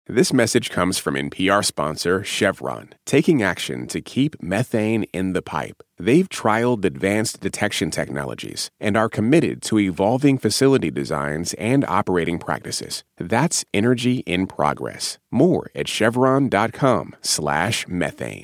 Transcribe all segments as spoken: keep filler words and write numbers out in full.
This message comes from N P R sponsor Chevron, taking action to keep methane in the pipe. They've trialed advanced detection technologies and are committed to evolving facility designs and operating practices. That's energy in progress. More at chevron.com slash methane.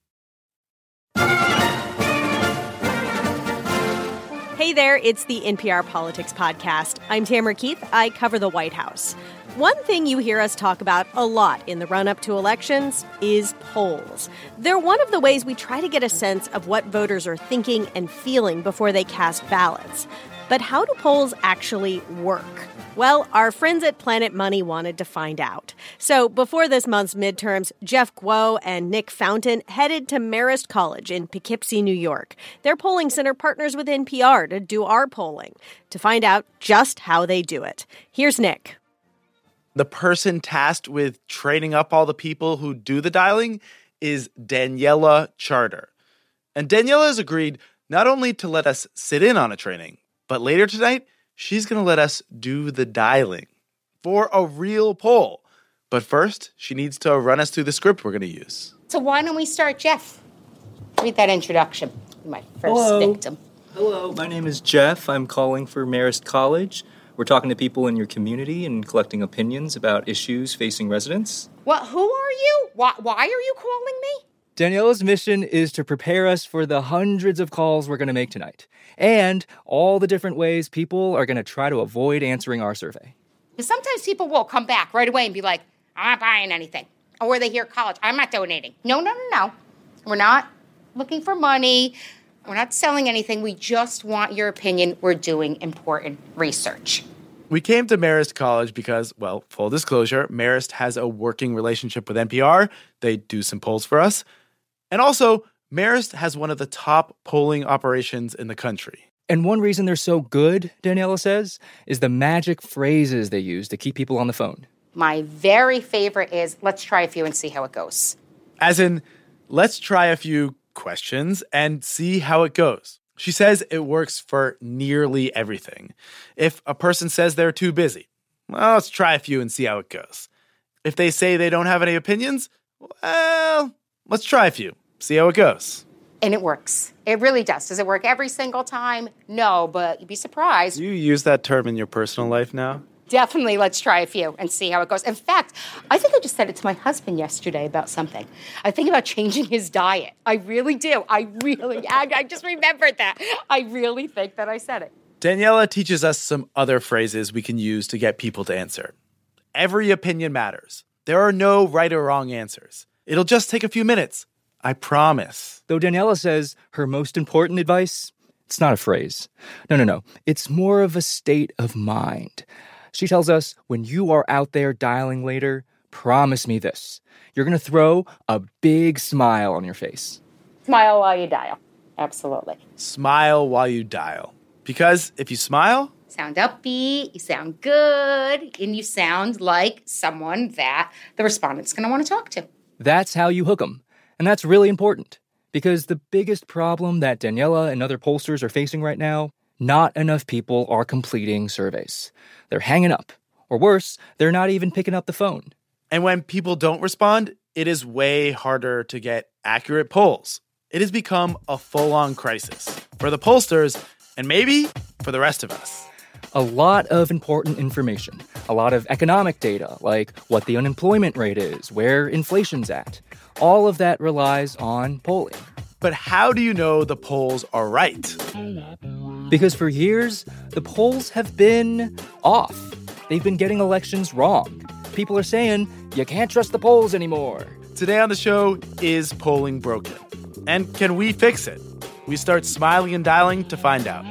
Hey there, it's the N P R Politics Podcast. I'm Tamara Keith. I cover the White House. One thing you hear us talk about a lot in the run-up to elections is polls. They're one of the ways we try to get a sense of what voters are thinking and feeling before they cast ballots. But how do polls actually work? Well, our friends at Planet Money wanted to find out. So before this month's midterms, Jeff Guo and Nick Fountain headed to Marist College in Poughkeepsie, New York. Their polling center partners with N P R to do our polling, to find out just how they do it. Here's Nick. The person tasked with training up all the people who do the dialing is Daniela Charter. And Daniela has agreed not only to let us sit in on a training, but later tonight, she's going to let us do the dialing for a real poll. But first, she needs to run us through the script we're going to use. So why don't we start, Jeff? Read that introduction. My first Hello. victim. Hello, my name is Jeff. I'm calling for Marist College. We're talking to people in your community and collecting opinions about issues facing residents. What? Who are you? Why, why are you calling me? Daniela's mission is to prepare us for the hundreds of calls we're going to make tonight, and all the different ways people are going to try to avoid answering our survey. Because sometimes people will come back right away and be like, I'm not buying anything. Or they hear college, I'm not donating. No, no, no, no. We're not looking for money. We're not selling anything. We just want your opinion. We're doing important research. We came to Marist College because, well, full disclosure, Marist has a working relationship with N P R. They do some polls for us. And also, Marist has one of the top polling operations in the country. And one reason they're so good, Daniela says, is the magic phrases they use to keep people on the phone. My very favorite is, let's try a few and see how it goes. As in, let's try a few questions and see how it goes. She says it works for nearly everything. If a person says they're too busy, well, let's try a few and see how it goes. If they say they don't have any opinions, well, let's try a few, see how it goes. And it works. It really does. Does it work every single time? No, but you'd be surprised. Do you use that term in your personal life now? Definitely, let's try a few and see how it goes. In fact, I think I just said it to my husband yesterday about something. I think about changing his diet. I really do. I really, I, I just remembered that. I really think that I said it. Daniela teaches us some other phrases we can use to get people to answer. Every opinion matters. There are no right or wrong answers. It'll just take a few minutes. I promise. Though Daniela says her most important advice, it's not a phrase. No, no, no. It's more of a state of mind. She tells us, when you are out there dialing later, promise me this. You're going to throw a big smile on your face. Smile while you dial. Absolutely. Smile while you dial. Because if you smile... Sound upbeat, you sound good, and you sound like someone that the respondent's going to want to talk to. That's how you hook them. And that's really important. Because the biggest problem that Daniela and other pollsters are facing right now, not enough people are completing surveys. They're hanging up. Or worse, they're not even picking up the phone. And when people don't respond, it is way harder to get accurate polls. It has become a full-on crisis for the pollsters and maybe for the rest of us. A lot of important information, a lot of economic data, like what the unemployment rate is, where inflation's at. All of that relies on polling. But how do you know the polls are right? Because for years, the polls have been off. They've been getting elections wrong. People are saying, you can't trust the polls anymore. Today on the show, is polling broken? And can we fix it? We start smiling and dialing to find out.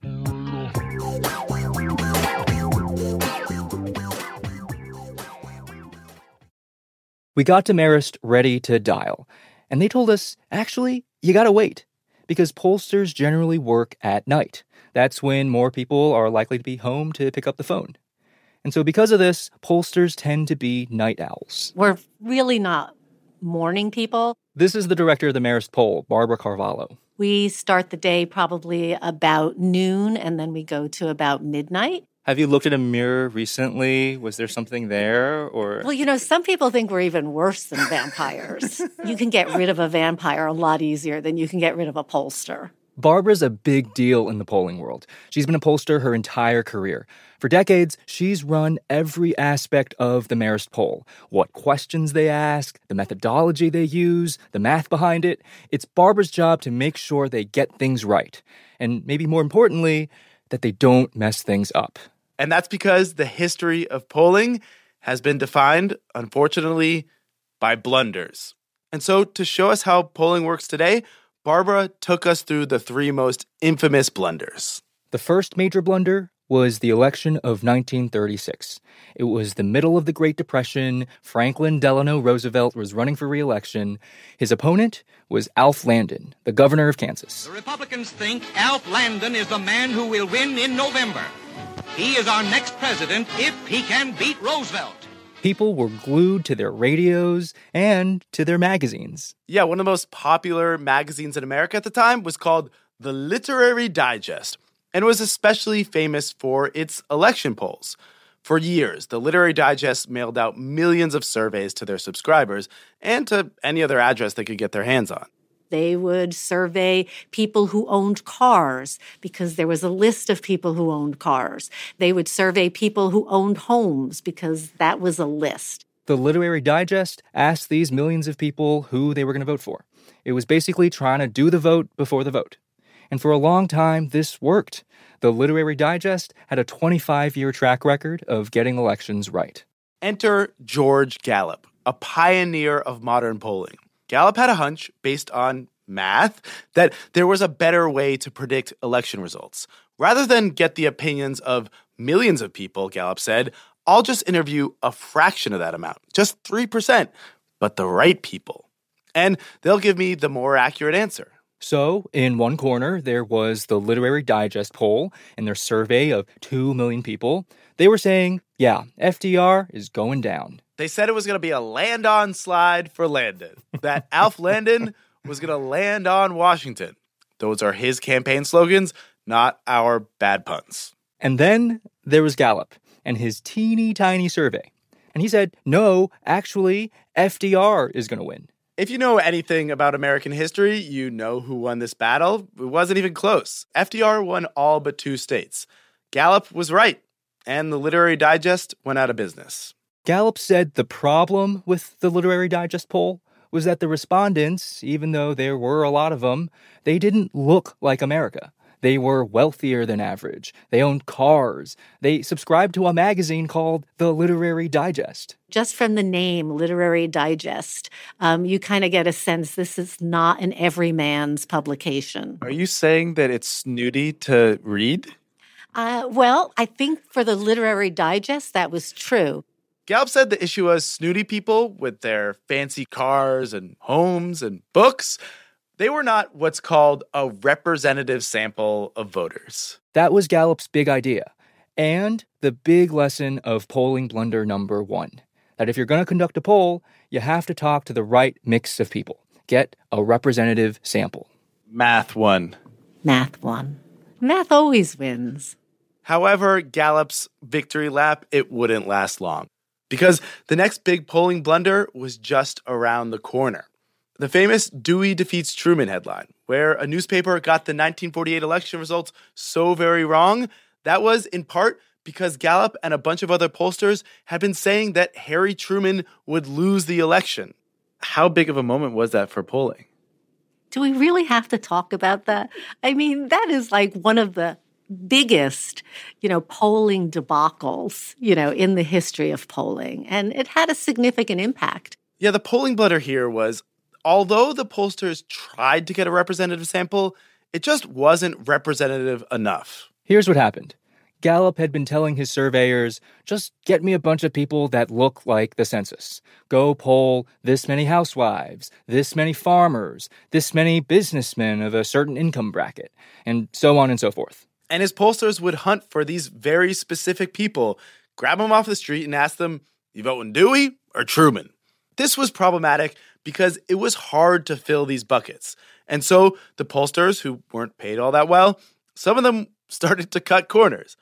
We got to Marist ready to dial, and they told us, actually, you gotta wait, because pollsters generally work at night. That's when more people are likely to be home to pick up the phone. And so because of this, pollsters tend to be night owls. We're really not morning people. This is the director of the Marist poll, Barbara Carvalho. We start the day probably about noon, and then we go to about midnight. Have you looked at a mirror recently? Was there something there? Or Well, you know, some people think we're even worse than vampires. You can get rid of a vampire a lot easier than you can get rid of a pollster. Barbara's a big deal in the polling world. She's been a pollster her entire career. For decades, she's run every aspect of the Marist poll. What questions they ask, the methodology they use, the math behind it. It's Barbara's job to make sure they get things right. And maybe more importantly, that they don't mess things up. And that's because the history of polling has been defined, unfortunately, by blunders. And so to show us how polling works today, Barbara took us through the three most infamous blunders. The first major blunder was the election of nineteen thirty-six. It was the middle of the Great Depression. Franklin Delano Roosevelt was running for re-election. His opponent was Alf Landon, the governor of Kansas. The Republicans think Alf Landon is the man who will win in November. He is our next president if he can beat Roosevelt. People were glued to their radios and to their magazines. Yeah, one of the most popular magazines in America at the time was called The Literary Digest, and was especially famous for its election polls. For years, the Literary Digest mailed out millions of surveys to their subscribers and to any other address they could get their hands on. They would survey people who owned cars because there was a list of people who owned cars. They would survey people who owned homes because that was a list. The Literary Digest asked these millions of people who they were going to vote for. It was basically trying to do the vote before the vote. And for a long time, this worked. The Literary Digest had a twenty-five-year track record of getting elections right. Enter George Gallup, a pioneer of modern polling. Gallup had a hunch based on math that there was a better way to predict election results. Rather than get the opinions of millions of people, Gallup said, I'll just interview a fraction of that amount, just three percent, but the right people. And they'll give me the more accurate answer. So, in one corner, there was the Literary Digest poll and their survey of two million people. They were saying, yeah, F D R is going down. They said it was going to be a land-on slide for Landon, that Alf Landon was going to land on Washington. Those are his campaign slogans, not our bad puns. And then there was Gallup and his teeny tiny survey. And he said, no, actually, F D R is going to win. If you know anything about American history, you know who won this battle. It wasn't even close. F D R won all but two states. Gallup was right, and the Literary Digest went out of business. Gallup said the problem with the Literary Digest poll was that the respondents, even though there were a lot of them, they didn't look like America. They were wealthier than average. They owned cars. They subscribed to a magazine called The Literary Digest. Just from the name, Literary Digest, um, you kind of get a sense this is not an everyman's publication. Are you saying that it's snooty to read? Uh, well, I think for the Literary Digest, that was true. Gallup said the issue was snooty people with their fancy cars and homes and books. They were not what's called a representative sample of voters. That was Gallup's big idea, and the big lesson of polling blunder number one, that if you're going to conduct a poll, you have to talk to the right mix of people. Get a representative sample. Math won. Math won. Math always wins. However, Gallup's victory lap, it wouldn't last long, because the next big polling blunder was just around the corner. The famous Dewey defeats Truman headline, where a newspaper got the nineteen forty-eight election results so very wrong, that was in part because Gallup and a bunch of other pollsters had been saying that Harry Truman would lose the election. How big of a moment was that for polling? Do we really have to talk about that? I mean, that is like one of the biggest, you know, polling debacles, you know, in the history of polling. And it had a significant impact. Yeah, the polling blunder here was, although the pollsters tried to get a representative sample, it just wasn't representative enough. Here's what happened. Gallup had been telling his surveyors, just get me a bunch of people that look like the census. Go poll this many housewives, this many farmers, this many businessmen of a certain income bracket, and so on and so forth. And his pollsters would hunt for these very specific people, grab them off the street and ask them, you voting Dewey or Truman? This was problematic because it was hard to fill these buckets. And so the pollsters, who weren't paid all that well, some of them started to cut corners.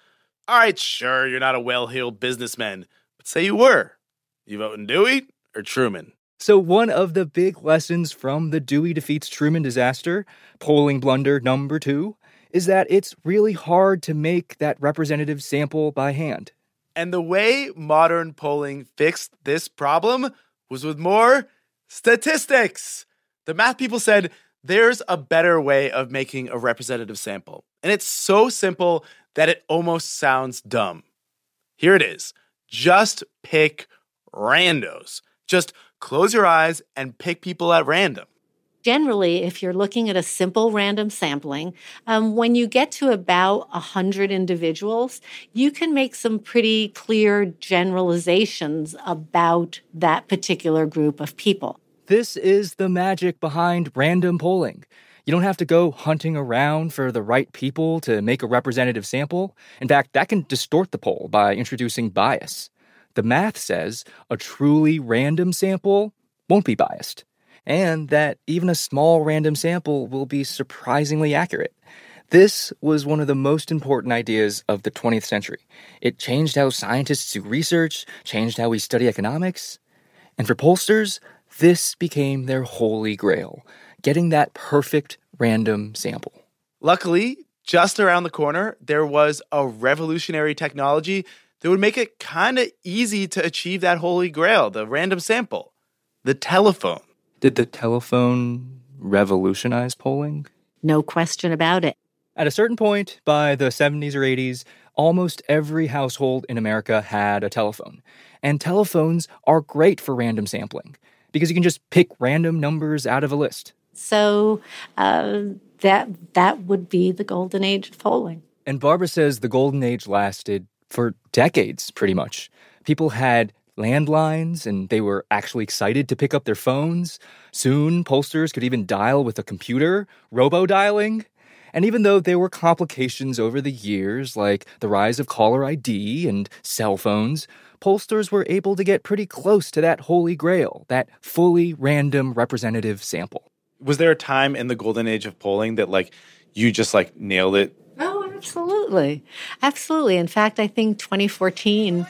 All right, sure, you're not a well-heeled businessman, but say you were. You voting Dewey or Truman? So one of the big lessons from the Dewey defeats Truman disaster, polling blunder number two, is that it's really hard to make that representative sample by hand. And the way modern polling fixed this problem was with more statistics. The math people said there's a better way of making a representative sample. And it's so simple that it almost sounds dumb. Here it is. Just pick randos. Just close your eyes and pick people at random. Generally, if you're looking at a simple random sampling, um, when you get to about one hundred individuals, you can make some pretty clear generalizations about that particular group of people. This is the magic behind random polling. You don't have to go hunting around for the right people to make a representative sample. In fact, that can distort the poll by introducing bias. The math says a truly random sample won't be biased, and that even a small random sample will be surprisingly accurate. This was one of the most important ideas of the twentieth century. It changed how scientists do research, changed how we study economics. And for pollsters, this became their holy grail, getting that perfect random sample. Luckily, just around the corner, there was a revolutionary technology that would make it kind of easy to achieve that holy grail, the random sample, the telephone. Did the telephone revolutionize polling? No question about it. At a certain point, by the seventies or eighties, almost every household in America had a telephone. And telephones are great for random sampling because you can just pick random numbers out of a list. So uh, that that would be the golden age of polling. And Barbara says the golden age lasted for decades, pretty much. People had landlines, and they were actually excited to pick up their phones. Soon, pollsters could even dial with a computer, robo-dialing. And even though there were complications over the years, like the rise of caller I D and cell phones, pollsters were able to get pretty close to that holy grail, that fully random representative sample. Was there a time in the golden age of polling that, like, you just, like, nailed it? Oh, absolutely. Absolutely. In fact, I think twenty fourteen...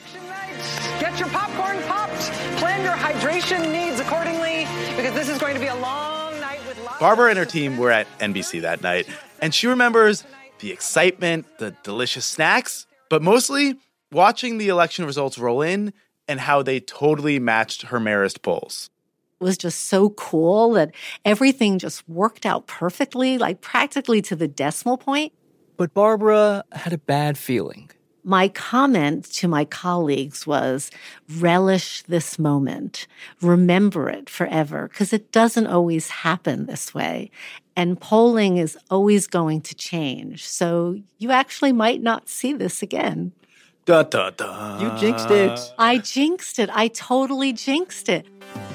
Get your popcorn popped. Plan your hydration needs accordingly, because this is going to be a long night with lots Barbara and her team were at N B C that night, and she remembers the excitement, the delicious snacks, but mostly watching the election results roll in and how they totally matched her Marist polls. It was just so cool that everything just worked out perfectly, like practically to the decimal point. But Barbara had a bad feeling. My comment to my colleagues was, relish this moment. Remember it forever, because it doesn't always happen this way. And polling is always going to change. So you actually might not see this again. Da, da, da. You jinxed it. I jinxed it. I totally jinxed it.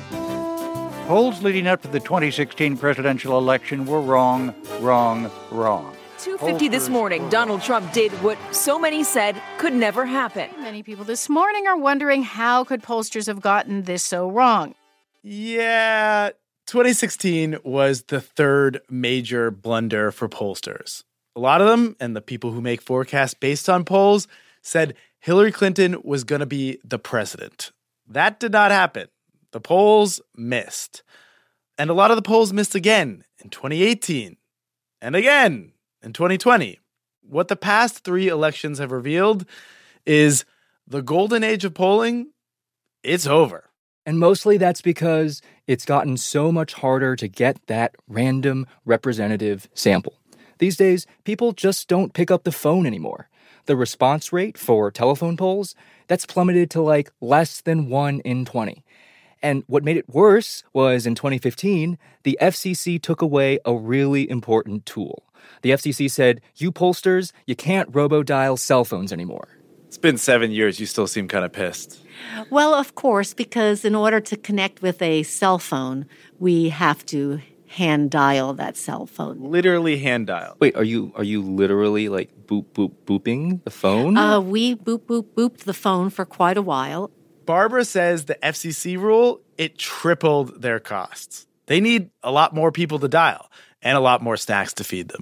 Polls leading up to the twenty sixteen presidential election were wrong, wrong, wrong. two fifty this morning, Donald Trump did what so many said could never happen. Many people this morning are wondering how could pollsters have gotten this so wrong. Yeah, twenty sixteen was the third major blunder for pollsters. A lot of them, and the people who make forecasts based on polls, said Hillary Clinton was going to be the president. That did not happen. The polls missed. And a lot of the polls missed again in twenty eighteen and again in twenty twenty. What the past three elections have revealed is the golden age of polling, it's over. And mostly that's because it's gotten so much harder to get that random representative sample. These days, people just don't pick up the phone anymore. The response rate for telephone polls, that's plummeted to like less than one in twenty. And what made it worse was in twenty fifteen, the F C C took away a really important tool. The F C C said, you pollsters, you can't robo-dial cell phones anymore. It's been seven years. You still seem kind of pissed. Well, of course, because in order to connect with a cell phone, we have to hand dial that cell phone. Literally hand dial. Wait, are you are you literally like boop, boop, booping the phone? Uh, we boop, boop, booped the phone for quite a while. Barbara says the F C C rule, it tripled their costs. They need a lot more people to dial and a lot more snacks to feed them.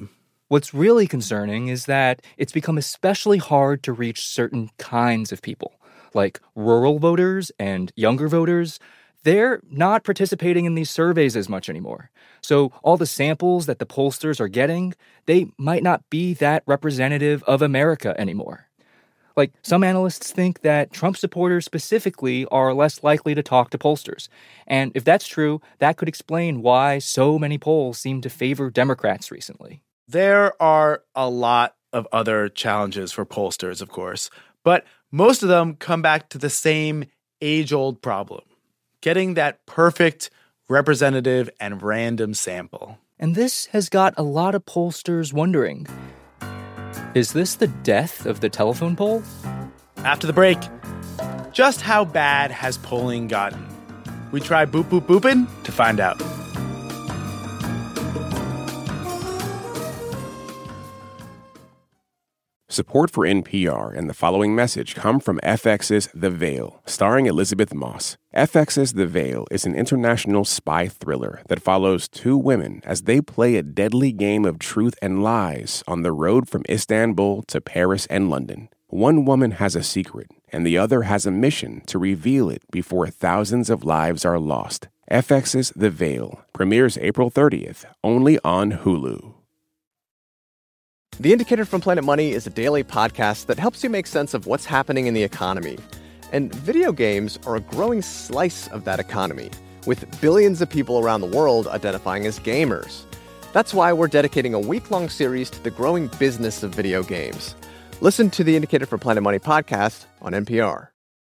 What's really concerning is that it's become especially hard to reach certain kinds of people, like rural voters and younger voters. They're not participating in these surveys as much anymore. So all the samples that the pollsters are getting, they might not be that representative of America anymore. Like, some analysts think that Trump supporters specifically are less likely to talk to pollsters. And if that's true, that could explain why so many polls seem to favor Democrats recently. There are a lot of other challenges for pollsters, of course, but most of them come back to the same age-old problem: getting that perfect, representative, and random sample. And this has got a lot of pollsters wondering, is this the death of the telephone poll? After the break, just how bad has polling gotten? We try boop boop boopin' to find out. Support for N P R and the following message come from F X's The Veil, starring Elizabeth Moss. F X's The Veil is an international spy thriller that follows two women as they play a deadly game of truth and lies on the road from Istanbul to Paris and London. One woman has a secret, and the other has a mission to reveal it before thousands of lives are lost. F X's The Veil premieres April thirtieth, only on Hulu. The Indicator from Planet Money is a daily podcast that helps you make sense of what's happening in the economy. And video games are a growing slice of that economy, with billions of people around the world identifying as gamers. That's why we're dedicating a week-long series to the growing business of video games. Listen to the Indicator from Planet Money podcast on N P R.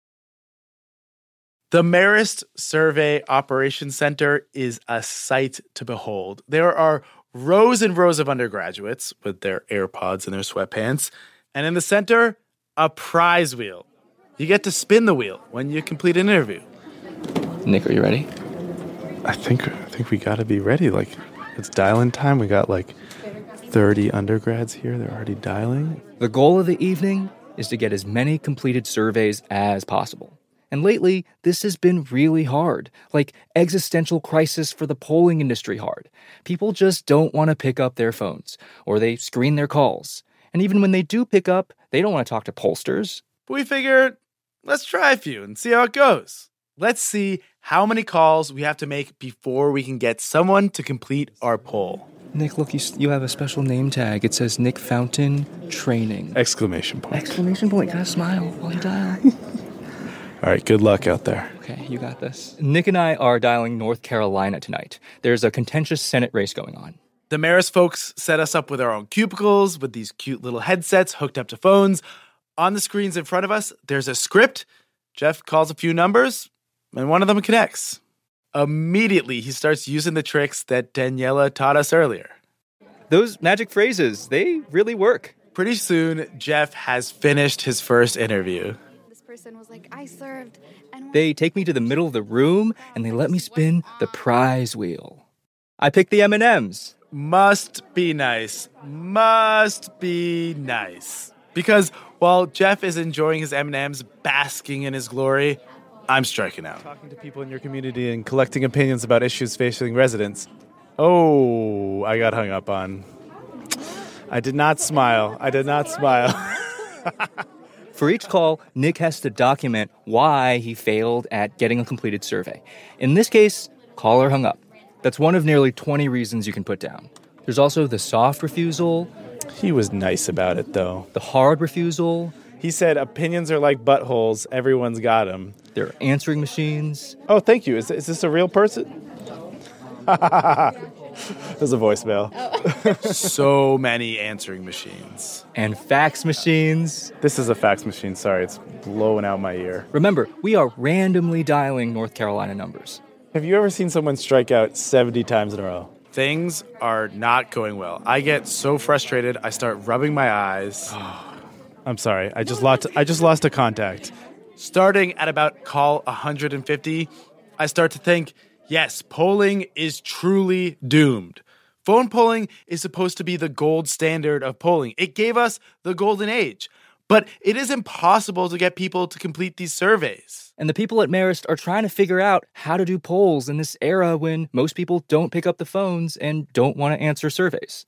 The Marist Survey Operations Center is a sight to behold. There are rows and rows of undergraduates with their AirPods and their sweatpants, and in the center, a prize wheel. You get to spin the wheel when you complete an interview. Nick, are you ready? I think I think we gotta be ready. Like, it's dial-in time. We got like thirty undergrads here. They're already dialing. The goal of the evening is to get as many completed surveys as possible. And lately, this has been really hard, like existential crisis for the polling industry hard. People just don't want to pick up their phones, or they screen their calls. And even when they do pick up, they don't want to talk to pollsters. But we figured, let's try a few and see how it goes. Let's see how many calls we have to make before we can get someone to complete our poll. Nick, look, you, you have a special name tag. It says Nick Fountain Training. Exclamation point. Exclamation point. Gotta smile while you dial. All right, good luck out there. Okay, you got this. Nick and I are dialing North Carolina tonight. There's a contentious Senate race going on. The Marist folks set us up with our own cubicles with these cute little headsets hooked up to phones. On the screens in front of us, there's a script. Jeff calls a few numbers, and one of them connects. Immediately, he starts using the tricks that Daniela taught us earlier. Those magic phrases, they really work. Pretty soon, Jeff has finished his first interview. Person was like, I served. And they take me to the middle of the room and they let me spin the prize wheel. I picked the M and M's. Must be nice. Must be nice. Because while Jeff is enjoying his M and M's, basking in his glory, I'm striking out. Talking to people in your community and collecting opinions about issues facing residents. Oh, I got hung up on. I did not smile. I did not smile. For each call, Nick has to document why he failed at getting a completed survey. In this case, caller hung up. That's one of nearly twenty reasons you can put down. There's also the soft refusal. He was nice about it, though. The hard refusal. He said opinions are like buttholes. Everyone's got them. There are answering machines. Oh, thank you. Is, is this a real person? There's a voicemail. Oh. So many answering machines. And fax machines. This is a fax machine. Sorry, it's blowing out my ear. Remember, we are randomly dialing North Carolina numbers. Have you ever seen someone strike out seventy times in a row? Things are not going well. I get so frustrated, I start rubbing my eyes. I'm sorry. I just lost I just lost a contact. Starting at about call one hundred fifty, I start to think, yes, polling is truly doomed. Phone polling is supposed to be the gold standard of polling. It gave us the golden age. But it is impossible to get people to complete these surveys. And the people at Marist are trying to figure out how to do polls in this era when most people don't pick up the phones and don't want to answer surveys.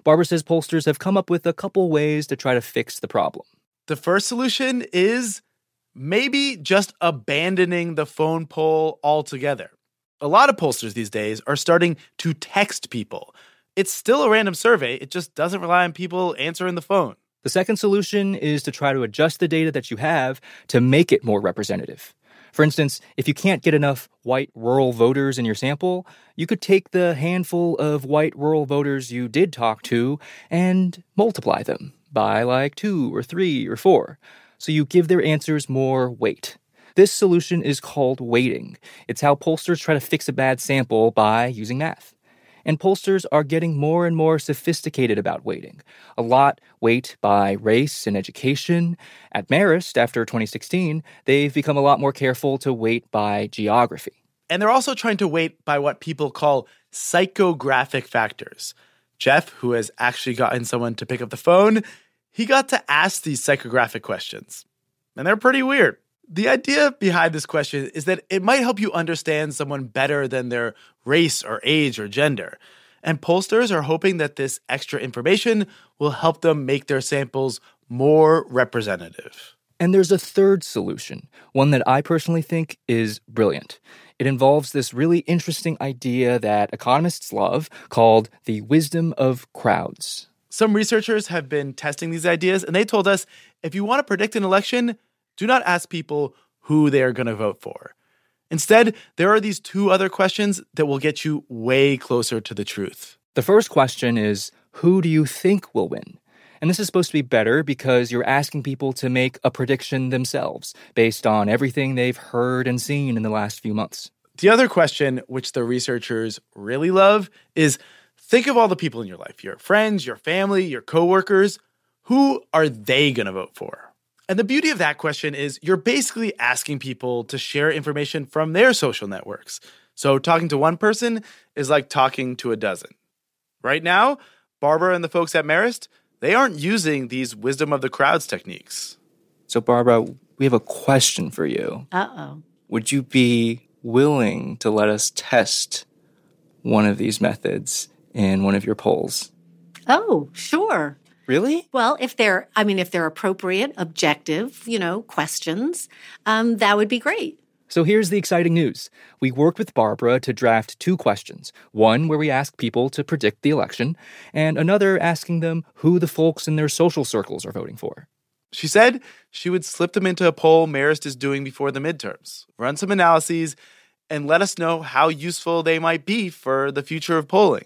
Barbara says pollsters have come up with a couple ways to try to fix the problem. The first solution is maybe just abandoning the phone poll altogether. A lot of pollsters these days are starting to text people. It's still a random survey. It just doesn't rely on people answering the phone. The second solution is to try to adjust the data that you have to make it more representative. For instance, if you can't get enough white rural voters in your sample, you could take the handful of white rural voters you did talk to and multiply them by like two or three or four. So you give their answers more weight. This solution is called weighting. It's how pollsters try to fix a bad sample by using math. And pollsters are getting more and more sophisticated about weighting. A lot weight by race and education. At Marist, after twenty sixteen, they've become a lot more careful to weight by geography. And they're also trying to weight by what people call psychographic factors. Jeff, who has actually gotten someone to pick up the phone, he got to ask these psychographic questions. And they're pretty weird. The idea behind this question is that it might help you understand someone better than their race or age or gender. And pollsters are hoping that this extra information will help them make their samples more representative. And there's a third solution, one that I personally think is brilliant. It involves this really interesting idea that economists love called the wisdom of crowds. Some researchers have been testing these ideas, and they told us if you want to predict an election, do not ask people who they are going to vote for. Instead, there are these two other questions that will get you way closer to the truth. The first question is, who do you think will win? And this is supposed to be better because you're asking people to make a prediction themselves based on everything they've heard and seen in the last few months. The other question, which the researchers really love, is think of all the people in your life, your friends, your family, your coworkers. Who are they going to vote for? And the beauty of that question is you're basically asking people to share information from their social networks. So talking to one person is like talking to a dozen. Right now, Barbara and the folks at Marist, they aren't using these wisdom of the crowds techniques. So Barbara, we have a question for you. Uh-oh. Would you be willing to let us test one of these methods in one of your polls? Oh, sure. Really? Well, if they're, I mean, if they're appropriate, objective, you know, questions, um, that would be great. So here's the exciting news. We worked with Barbara to draft two questions. One where we ask people to predict the election, and another asking them who the folks in their social circles are voting for. She said she would slip them into a poll Marist is doing before the midterms, run some analyses, and let us know how useful they might be for the future of polling.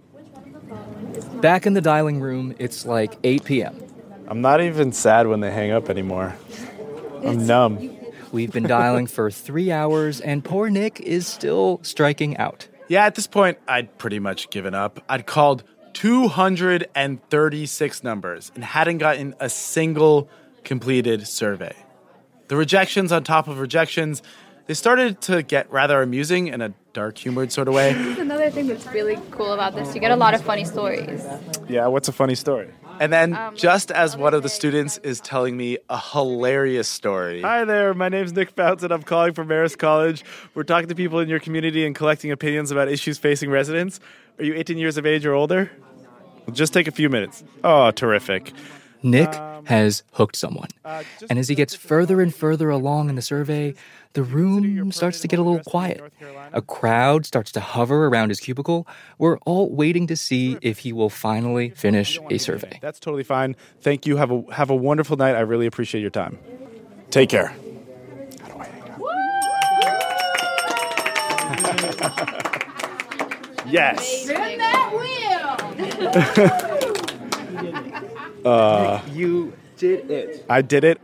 Back in the dialing room, it's like eight p.m. I'm not even sad when they hang up anymore. I'm numb. We've been dialing for three hours, and poor Nick is still striking out. Yeah, at this point, I'd pretty much given up. I'd called two hundred thirty-six numbers and hadn't gotten a single completed survey. The rejections on top of rejections, they started to get rather amusing in a dark-humored sort of way. This is another thing that's really cool about this. You get a lot of funny stories. Yeah, what's a funny story? And then, um, just as one of the students is telling me a hilarious story. Hi there, my name's Nick Fountain. I'm calling from Marist College. We're talking to people in your community and collecting opinions about issues facing residents. Are you eighteen years of age or older? Well, just take a few minutes. Oh, terrific. Nick has hooked someone. And as he gets further and further along in the survey, the room starts to get a little quiet. A crowd starts to hover around his cubicle. We're all waiting to see if he will finally finish a survey. That's totally fine. Thank you. Have a have a wonderful night. I really appreciate your time. Take care. How do I hang up? Yes. Spin that wheel. Uh, you did it. I did it.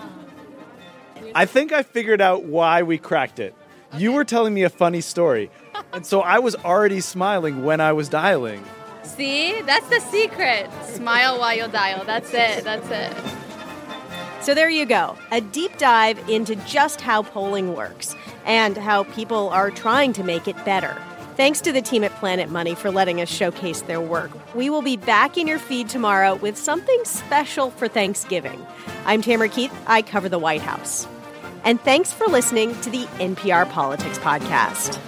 I think I figured out why we cracked it. You were telling me a funny story, and so I was already smiling when I was dialing. See? That's the secret. Smile while you dial. That's it. That's it. So there you go. A deep dive into just how polling works and how people are trying to make it better. Thanks to the team at Planet Money for letting us showcase their work. We will be back in your feed tomorrow with something special for Thanksgiving. I'm Tamara Keith. I cover the White House. And thanks for listening to the N P R Politics Podcast.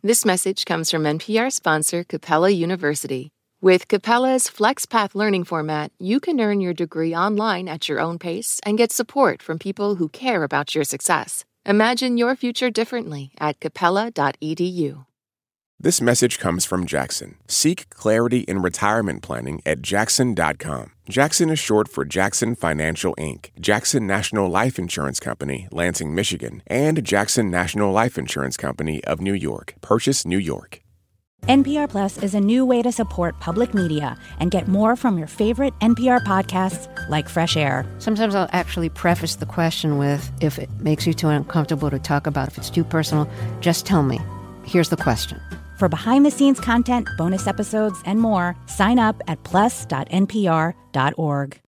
This message comes from N P R sponsor Capella University. With Capella's FlexPath learning format, you can earn your degree online at your own pace and get support from people who care about your success. Imagine your future differently at capella dot e d u. This message comes from Jackson. Seek clarity in retirement planning at jackson dot com. Jackson is short for Jackson Financial Incorporated, Jackson National Life Insurance Company, Lansing, Michigan, and Jackson National Life Insurance Company of New York, Purchase, New York. N P R Plus is a new way to support public media and get more from your favorite N P R podcasts like Fresh Air. Sometimes I'll actually preface the question with, if it makes you too uncomfortable to talk about, if it's too personal, just tell me. Here's the question. For behind-the-scenes content, bonus episodes, and more, sign up at plus dot n p r dot org.